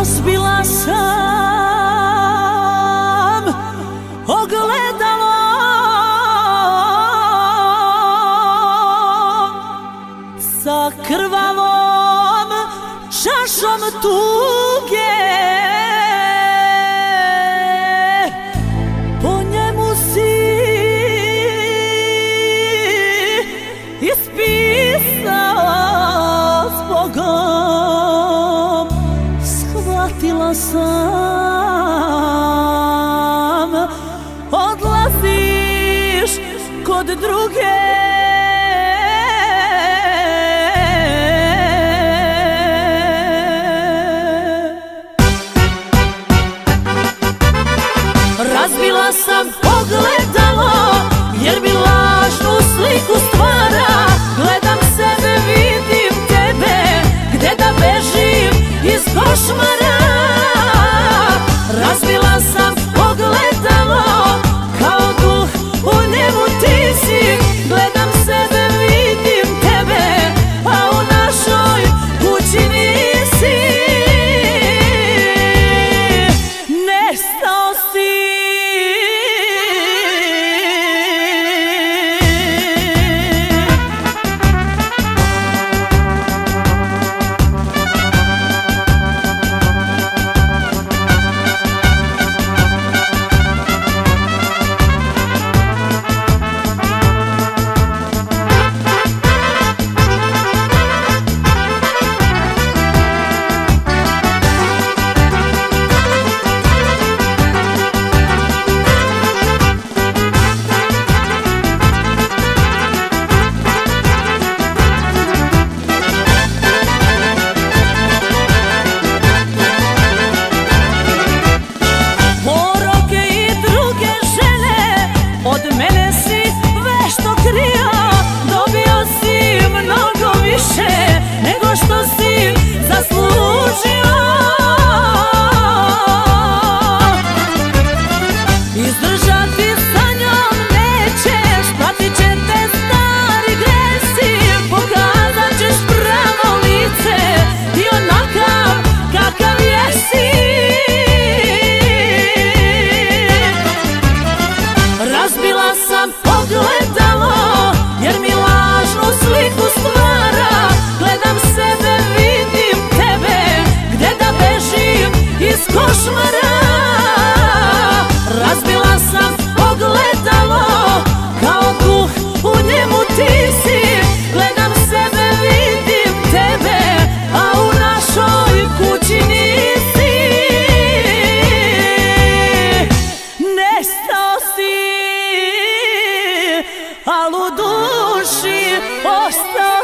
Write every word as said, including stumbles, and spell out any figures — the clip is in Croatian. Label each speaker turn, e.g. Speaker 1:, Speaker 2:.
Speaker 1: Razbila sam ogledalo, sa krvavom čašom tuge. Po njemu si ispisao s Bogom. Shvatila sam, odlaziš kod druge. Razbila sam ogledalo, jer mi lažnu sliku stvara. Gledam sebe, vidim tebe, gde da bežim iz košmara. Razbila sam ogledalo, kao duh u njemu ti si. Gledam sebe, vidim tebe, a u našoj kući nisi. Nestao si. Razbila sam ogledalo, jer mi lažnu sliku stvara. Gledam sebe, vidim tebe, gde da bežim iz košmara. Razbila sam ogledalo, kao duh u njemu ti si. Gledam sebe, vidim tebe, a u našoj kući nisi. Nestao si, al u duši ostao.